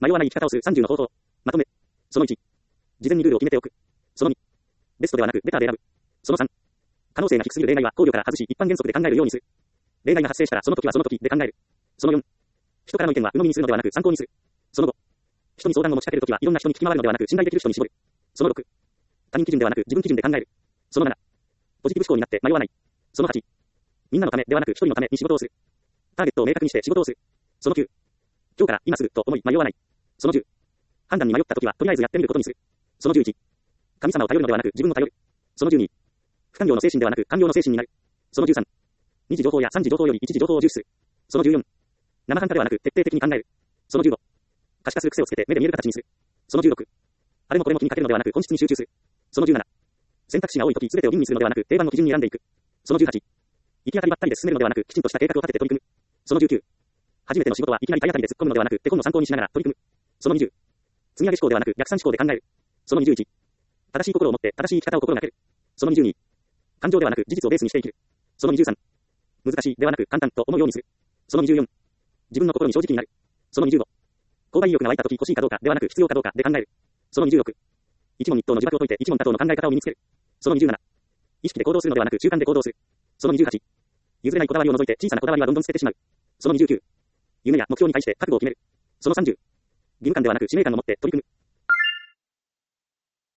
迷わない生き方をする30の方法。まとめ。その1。事前にルールを決めておく。その2。ベストではなくベターで選ぶ。その3。可能性が低すぎる例外は考慮から外し一般原則で考えるようにする。例外が発生したらその時はその時で考える。その4。人からの意見は鵜呑みにするのではなく参考にする。その5。人に相談を持ちかけるときはいろんな人に聞き回るのではなく信頼できる人に絞る。その6。他人基準ではなく自分基準で考える。その7。ポジティブ思考になって迷わない。その8。みんなのためではなく一人のために仕事をする。ターゲットを明確にして仕事をする。その9。今日から今すぐと思い迷わない。その10。判断に迷ったときはとりあえずやってみることにする。その11。神様を頼るのではなく自分を頼る。その12。不完了の精神ではなく完了の精神になる。その13。2次情報や3次情報より1次情報を重視する。その14。生半可ではなく徹底的に考える。その15。可視化する癖をつけて目で見える形にする。その16。あれもこれも気にかけるのではなく本質に集中する。その17。選択肢が多いとき全てを吟味するのではなく定番の基準に選んでいく。その18。行き当たりばったりで進めるのではなくきちんとした計画を立てて取り組む。その19。初めての仕事はいきなり体当たりで突っ込むのではなく手本の参考にしながら取り組む。その20。積み上げ思考ではなく逆算思考で考える。その21。正しい心を持って正しい生き方を心がける。その22。感情ではなく事実をベースにして生きる。その23。難しいではなく簡単と思うようにする。その24。自分の心に正直になる。その25。購買意欲が湧いたとき欲しいかどうかではなく必要かどうかで考える。その26。一問一答の自爆を解いて一問多答の考え方を身につける。その27。意識で行動するのではなく習慣で行動する。その28。譲れないこだわりを除いて小さなこだわりはどんどん捨ててしまう。その29。夢や目標に対して覚悟を決める。その30。義務感ではなく使命感を持って取り組む。